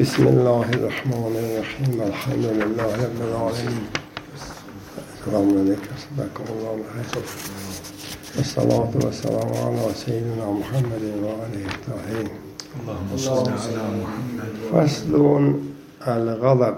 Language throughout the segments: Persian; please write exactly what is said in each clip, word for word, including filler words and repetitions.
بسم الله الرحمن الرحیم. الحمد لله رب العالمین. السلام علیکم صدق الله العظیم. والصلاة والسلام على سيدنا محمد وآله الطاهرين. اللهم صل على محمد. فصل الغضب.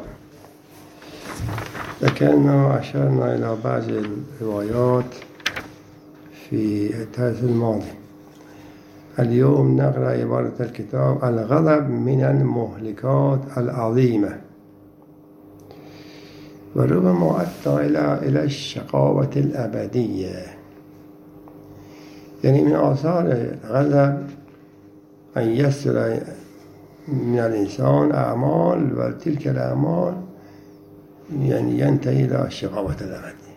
ذكرنا وأشرنا إلى بعض الروايات في الدرس الماضي. اليوم نقرأ عبارة الكتاب: الغضب من المهلكات العظيمة وربما أدى إلى إلى الشقاوة الأبدية. يعني من آثار الغضب أن يصدر من الإنسان أعمال وتلك الأعمال يعني ينتهي إلى الشقاوة الأبدية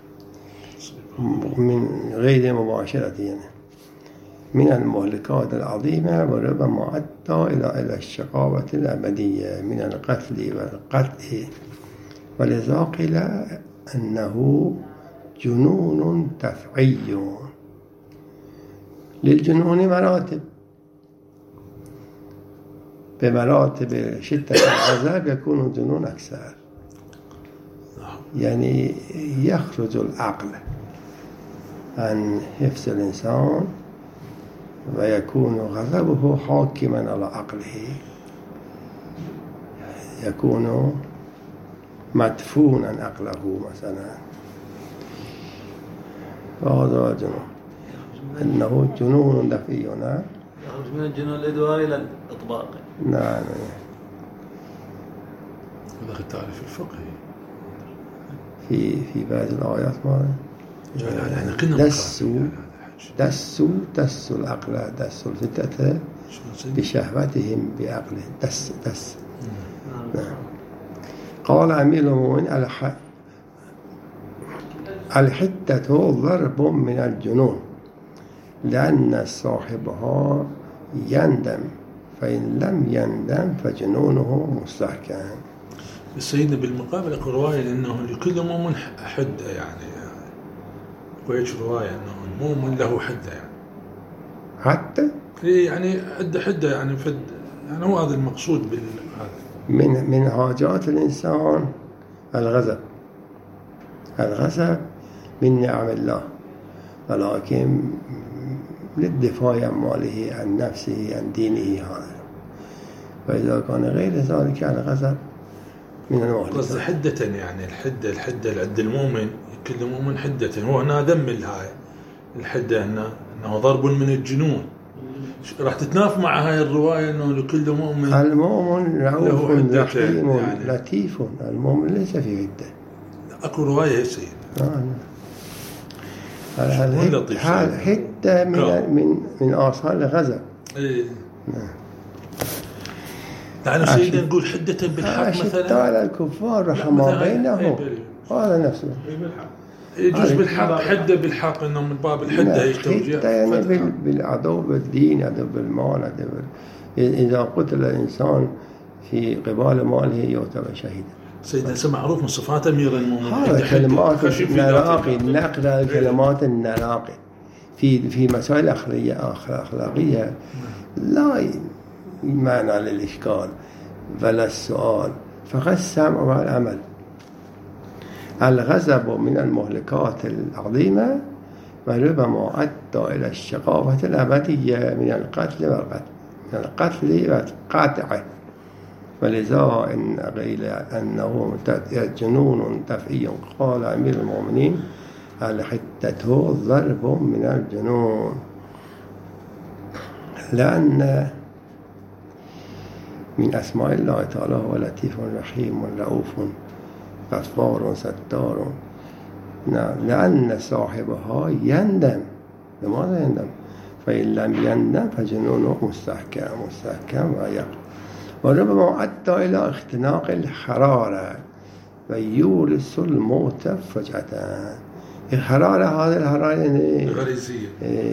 من غير مباشرة، يعني من المهلكات العظيمة وربما أدى إلى إلى الشقاوة الأبدية من القتل والقطع. ولذا قيل أنه جنون دفعي. للجنون مراتب، بمراتب شدة العذاب يكون الجنون أكثر، يعني يخرج العقل عن حفظ الإنسان ويكون غضبه حاكما على عقله، يكون مدفونا عقله مثلا. وهذا جنون، إنه جنون دفعي. نعم، يخرج من الجنون الإدواري إلى الإطباق. نعم. هذا التعريف الفقهي في في بعض الآيات ما دسوا دسوا دسوا العقل، دسوا الفتاة بشهوتهم بعقله. دس دس نعم. قال أمير المؤمنين: الح... الحدة ضرب من الجنون لأن صاحبها يندم، فإن لم يندم فجنونه مستحكم. سيدنا بالمقابل اكو روايه انه لكل مؤمن حده، يعني ويش روايه انه المؤمن له حده، يعني حتى يعني حده حده يعني فد، يعني هو هذا المقصود بال من من حاجات الانسان الغضب. الغضب من نعم الله، ولكن للدفاع عن ماله، عن نفسه، عن دينه هذا. وإذا كان غير ذلك الغضب من المهلكات. قصد حدة، يعني الحدة الحدة عند المؤمن، كل مؤمن حدة. هو هنا ذم الهاي الحدة انه انه ضرب من الجنون. راح تتناف مع هاي الرواية انه لكل مؤمن المؤمن رؤوف رحيم يعني لطيف. المؤمن ليس في حدة. اكو رواية يا سيد. هذا حدة من من من آثار الغضب. ايه نعم. تعالوا سيدنا نقول حدة بالحق مثلا. أشد على الكفار رحمة بينهم. هذا نفسه يجوز بالحق. حدة بالحق إنه من باب الحدة يتوجه. حدة يعني بالعدو بالدين، عدو بالمال، عدو. إذا قتل الإنسان في قبال ماله يعتبر شهيدا. سيدنا سمع معروف من صفات أمير المؤمنين. هذا كلمات النراقي، نقل كلمات النراقي في في مسائل أخلاقية أخلاقية لا معنى للإشكال ولا السؤال، فقط السمع والعمل. الغضب من المهلكات العظيمة وربما أدى إلى الشقاوة الأبدية من القتل والقتل من القتل والقطع. ولذا إن قيل أنه جنون دفعي. قال أمير المؤمنين: الحدة ضرب من الجنون لأن من أسماء الله تعالى هو لطيف رحيم رؤوف غفار ستار. لأن صاحبها يندم. لماذا يندم؟ فإن لم يندم فجنونه مستحكم مستحكم ويقع. وربما أدى إلى اختناق الحرارة ويورث الموت فجأة. الحرارة هذه الحرارة غريزية،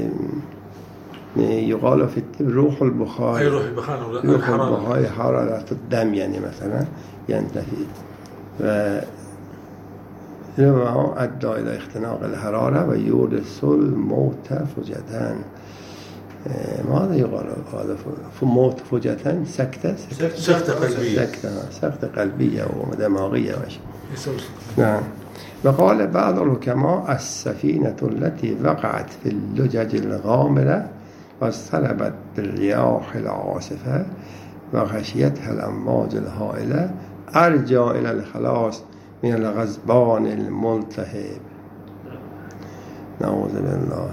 يقال في الطب روح البخار. أي روح البخار. روح البخار حرارة الدم، يعني مثلا ينتهي. وربما أدى إلى اختناق الحرارة ويورث الموت فجأة. ماذا يقال هذا موت فجأة؟ سكتة سكتة قلبية سكتة سكتة قلبية ودماغية وش. نعم. وقال بعض الحكماء السفينة التي وقعت في اللجج الغامرة واصطلبت بالرياح العاصفة وغشيتها الأمواج الهائلة أرجى إلى الخلاص من الغضبان الملتهب. نعوذ بالله.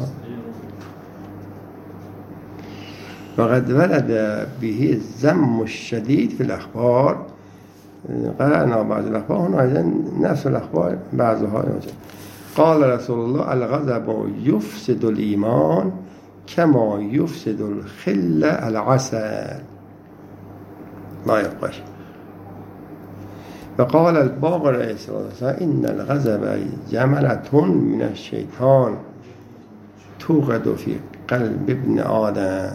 وقد ورد به الذم الشديد في الأخبار. قرأنا بعض الأخبار هنا أيضا نفس الأخبار بعضها يوجد. قال رسول الله الغضب يفسد الإيمان كما يفسد الخل العسل لا يبقاش. وقال الباقر عليه الصلاة والسلام إن الغضب جملة من الشيطان توقد في قلب ابن آدم.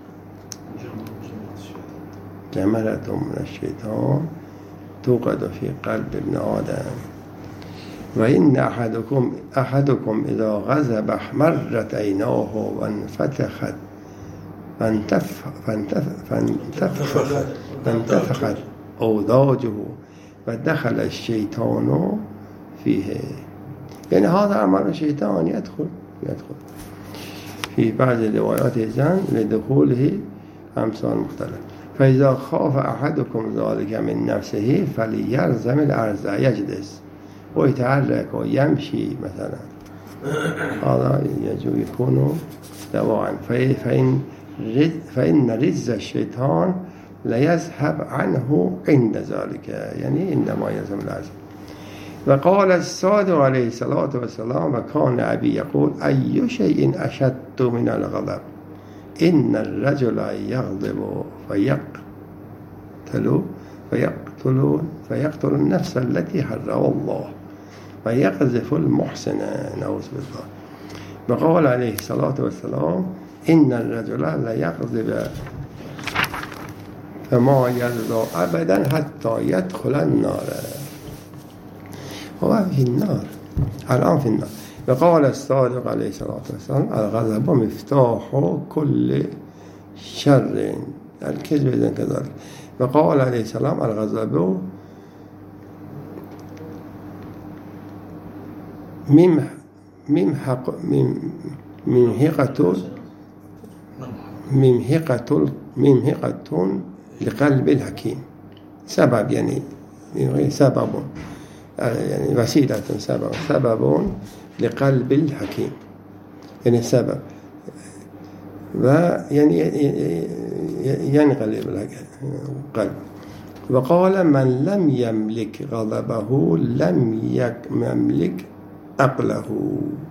جملة من الشيطان توقد في قلب ابن آدم. وإن أحدكم أحدكم إذا غضب احمرت عيناه وانفتخت فانتف فانتف فانتفخت فانتفخت أوداجه ودخل الشيطان فيه. يعني هذا عمل الشيطان يدخل يدخل في بعض الروايات إذن لدخوله أمثال مختلف. فإذا خاف أحدكم ذلك من نفسه فليلزم الأرض يجلس ويتحرك ويمشي مثلا. هذا يجب يكون دواء. فإن فإن رجز الشيطان ليذهب عنه عند ذلك، يعني إنما يلزم الأرض. وقال الصادق عليه الصلاة والسلام وكان أبي يقول أي شيء أشد من الغضب إن الرجل يغضب فيقتل فيقتل فيقتل النفس التي حرم الله ويقذف المحسن نعوذ بالله. وقال عليه الصلاة والسلام إن الرجل لا يغضب فما يرضى أبدا حتى يدخل النار. هو في النار الآن في النار. وقال الصادق عليه الصلاة والسلام الغضب مفتاح كل شر الكذب إذن كذلك. وقال عليه السلام الغضب ممحق ممحقة ممحقة ممحقة لقلب الحكيم. سبب يعني سبب يعني وسيلة سبب سبب لقلب الحكيم يعني سبب ويعني ينقلب القلب. وقال من لم يملك غضبه لم يملك عقله.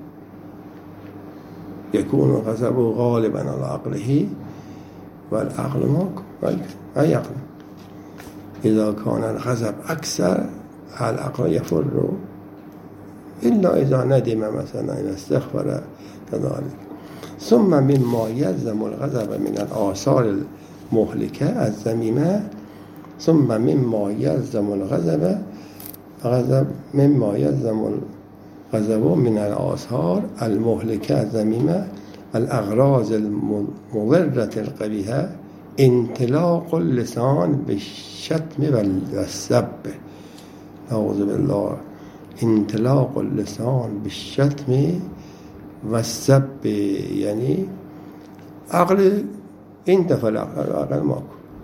يكون غضبه غالبا على عقله والعقل موك أي عقل. إذا كان الغضب أكثر العقل يفر إلا إذا ندم مثلا إذا استغفر كذلك. ثم مما يلزم الغضب من الآثار المهلكة الذميمة ثم مما يلزم الغضب غضب مما يلزم الغضب من الآثار المهلكة الذميمة الأغراض المضرة القبيحة انطلاق اللسان بالشتم والسب. نعوذ بالله. انطلاق اللسان بالشتم والسب يعني عقل انتفى العقل ماكو.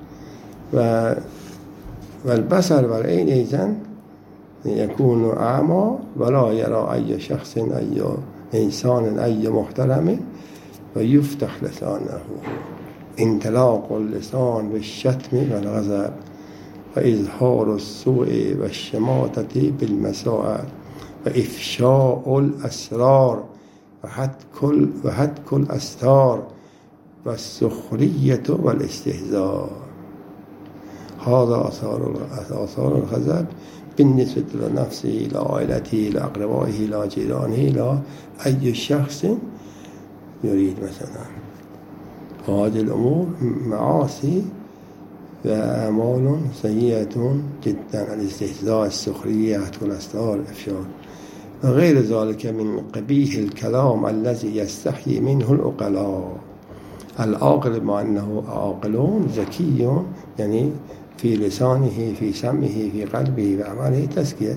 والبصر والعين إذن يكون أعمى ولا يرى أي شخص أي إنسان أي محترم ويفتح لسانه. انطلاق اللسان بالشتم والغضب وإظهار السوء والشماتة بالمساء وإفشاء الأسرار وحتك وحتك الأستار والسخرية والاستهزاء. هذا آثار آثار الغضب بالنسبة لنفسه لعائلته لأقربائه لجيرانه لأي شخص يريد مثلا. هذه الأمور معاصي وأعمال سيئة جدا. الاستهزاء السخرية والأستار الإفشاء وغير ذلك من قبيح الكلام الذي يستحيي منه العقلاء. العاقل مع أنه عاقل ذكي، يعني في لسانه في سمعه في قلبه وعمله تزكية.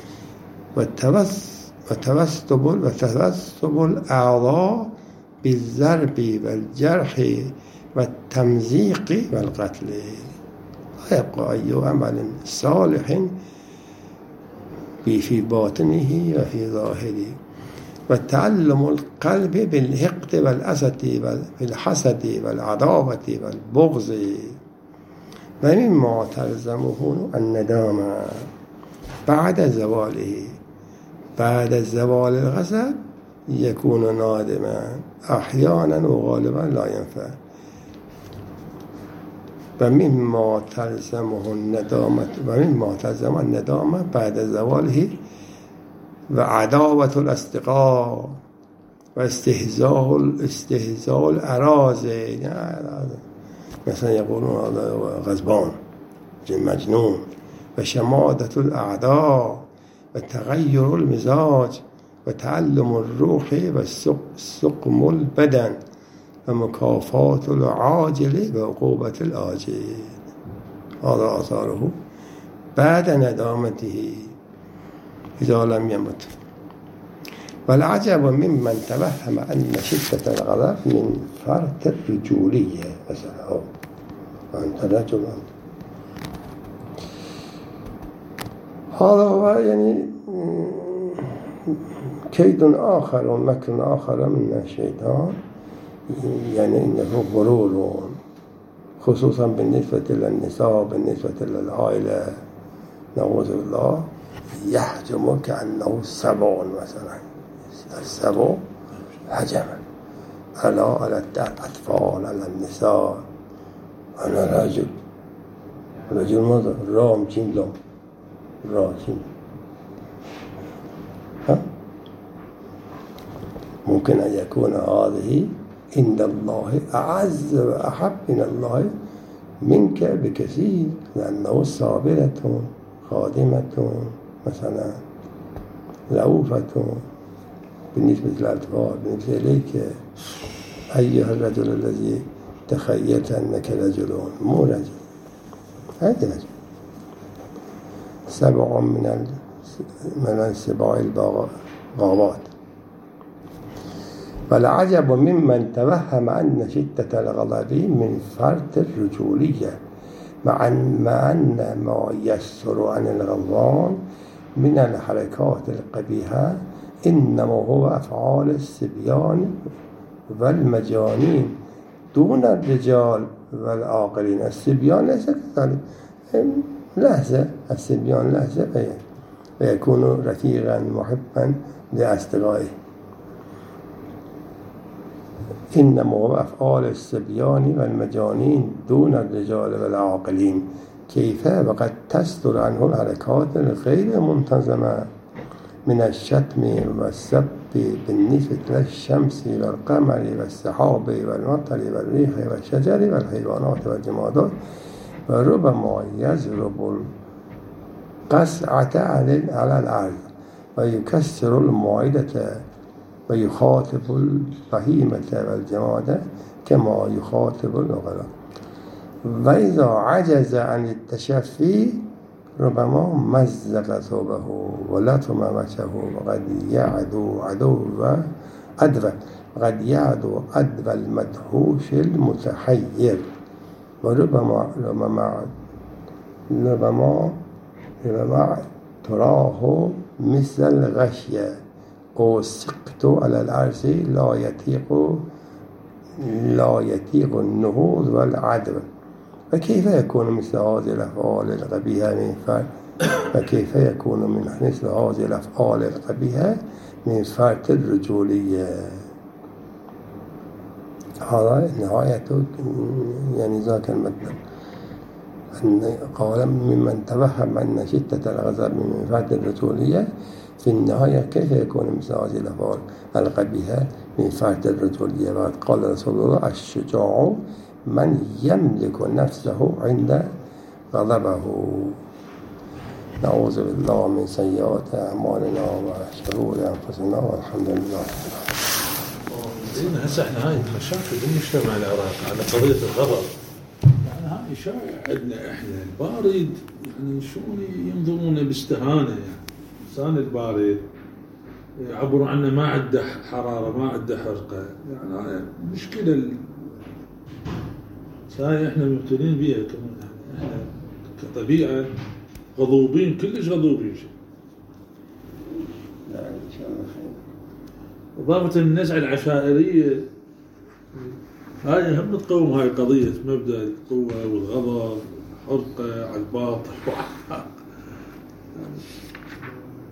وتوسب وتوسب الأعضاء بالضرب والجرح والتمزيق والقتل. لا يبقى أي عمل صالح في باطنه وفي ظاهره. وتعلم القلب بالحقد والأسد والحسد والعداوة والبغض. ومما تلزمه الندامة بعد زواله. بعد زوال الغضب يكون نادما أحيانا وغالبا لا ينفع. ومما تلزمه الندامة ومما تلزم الندامة بعد زواله وعداوة الأصدقاء واستهزاء الاستهزاء الأراضي، مثلا يقولون هذا غضبان مجنون. وشماتة الأعداء وتغير المزاج وتعلم الروح والسقم البدن ومكافاة العاجل وعقوبة الآجل. هذا آثاره بعد ندامته إذا لم يمت. والعجب ممن توهم أن شدة الغضب من فرط الرجولية. مثلا أنت رجل، هذا هو يعني كيد آخر ومكر آخر من الشيطان، يعني إنه غرور، خصوصا بالنسبة للنساء، بالنسبة للعائلة، نعوذ بالله، يحجم كأنه سبع مثلا. السبع هجم على على الأطفال، على النساء. أنا رجل رجل ماذا؟ رام چین لام را چین. ممكن أن يكون هذه عند الله أعز وأحب من الله منك بكثير، لأنه صابرة خادمة مثلا، رؤوفة بالنسبة للأطفال. بالنسبة إليك أيها الرجل الذي تخيلت أنك رجل، مو رجل، هذا رجل. سبع من من السباع الغابات. والعجب ممن توهم أن شدة الغضب من فرط الرجولية، مع أن ما يسر عن الغضبان من الحركات القبيحة إنما هو أفعال الصبيان والمجانين دون الرجال والعاقلين. الصبيان ليس كذلك، لهزة الصبيان لهزة، ويكون رفيقا محبا لأصدقائه. إنما هو أفعال الصبيان والمجانين دون الرجال والعاقلين. كيف؟ وقد تصدر عنه الحركات الغير منتظمة من الشتم والسب بالنسبة للشمس والقمر والسحاب والمطر والريح والشجر والحيوانات والجمادات. وربما يضرب القصعة على الأرض ويكسر المائدة ويخاطب البهيمة والجماد كما يخاطب العقلاء. وإذا عجز عن التشفي ربما مزق ثوبه ولطم وجهه، وقد يعدو عدو أدوى وقد يعدو أدوى المدهوش المتحير. وربما ربما ربما ربما تراه مثل الغشية أو سقط على الأرض لا يطيق لا يطيق النهوض والعدو. فكيف يكون مثل هذه الأفعال القبيحة من فرد فكيف يكون من مثل هذه الأفعال القبيحة من فرط الرجولية؟ هذا نهاية يعني ذاك المطلب. أن قال ممن توهم أن شدة الغضب من فرط الرجولية، في النهاية كيف يكون مثل هذه الأفعال القبيحة من فرط الرجولية؟ وقد قال رسول الله: الشجاع من يملك نفسه عند غضبه. نعوذ بالله من سيئات أعمالنا وشرور أنفسنا، والحمد لله. هنا هسه احنا هاي مشاكل بالمجتمع العراقي على قضيه الغضب. يعني هاي شائع عندنا احنا البارد، يعني شلون ينظرونه باستهانه، يعني الانسان البارد يعبروا عنه ما عنده حراره ما عنده حرقه، يعني هاي مشكله ال... هاي احنا مبتلين بيها كمان، يعني احنا كطبيعه غضوبين كلش غضوبين. لا ان شاء الله خير. إضافة النزعة العشائرية هاي هم تقوم هاي قضية مبدأ القوة والغضب، حرقة على الباطل.